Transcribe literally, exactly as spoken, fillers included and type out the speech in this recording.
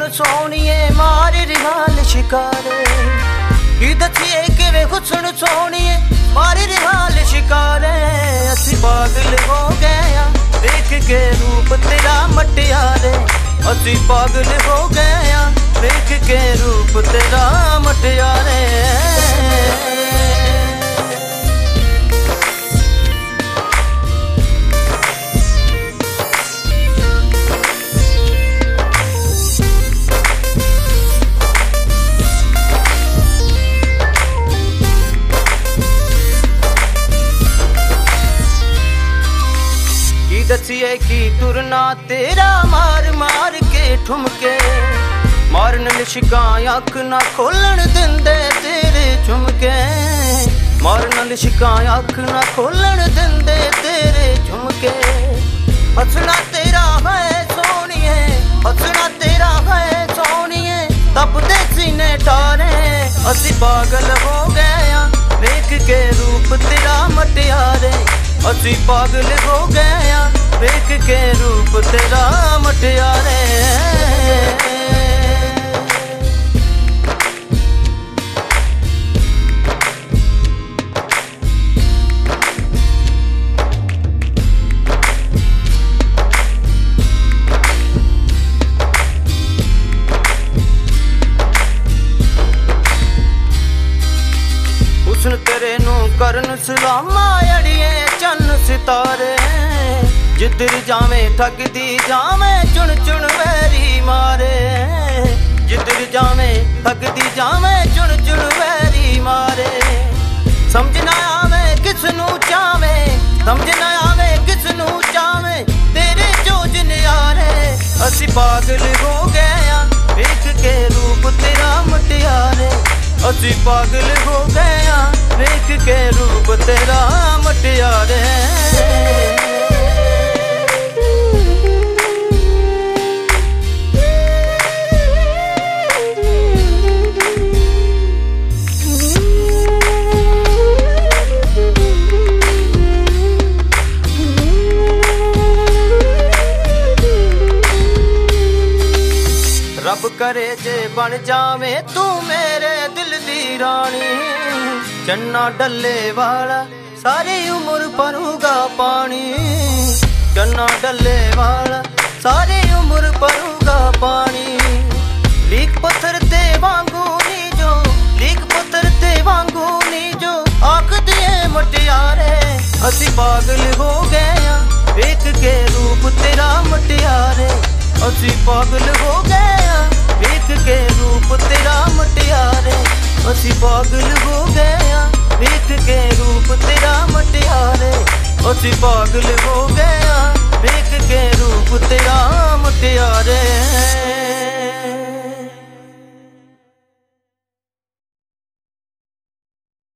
सोनिए मारे रिहाल शिकारे की दथिए कि वे हुस्न सोनिए मारे रिहाल शिकारे असी पागल हो गया देख के रूप तेरा मटियारे असी पागल हो गया देख के रूप तेरा मटियारे दसिए की तुरना तेरा मार मार के ठुमके मारन लिशका अख ना खोलन दिंदे तेरे झुमके मारन लिशका अख ना खोलन दिंदे तेरे झुमके हंसना तेरा है सोनिए हंसना तेरा है सोनिए तब दे सीने ठारे असी पागल हो गया देख के रूप तेरा मटियारे असी पागल हो गया देख के रूप तेरा मटियारे हुस्न तेरे नू करन सलामा अड़िए चन्न सितारे जिधर जावे ठगदी जावे चुन चुन वैरी मारे जिधर जावे ठगदी जावे चुन चुन वैरी मारे समझ ना आवे किसनू चावे समझ ना आवे किसनू चावे तेरे जोज नियारे असी पागल हो गया देख के रूप तेरा मटियारे असी पागल हो गया देख के रूप तेरा मटियारे रब करे जे बन जावे तू मेरे दिल दी रानी चन्ना डले वाला सारी उम्र भरूगा पानी चन्ना डले वाला सारी उम्र भरूगा पानी लीक पत्थर ते वांगू नी जो लीक पत्थर ते वांगू नी जो आख दिए मटियारे असी पागल हो गया देख के रूप तेरा मटियारे असी पागल हो गया देख के रूप तेरा मटियारे असी पागल हो गया देख के रूप तेरा मटियारे असी पागल हो गया देख के रूप तेरा मटियारे।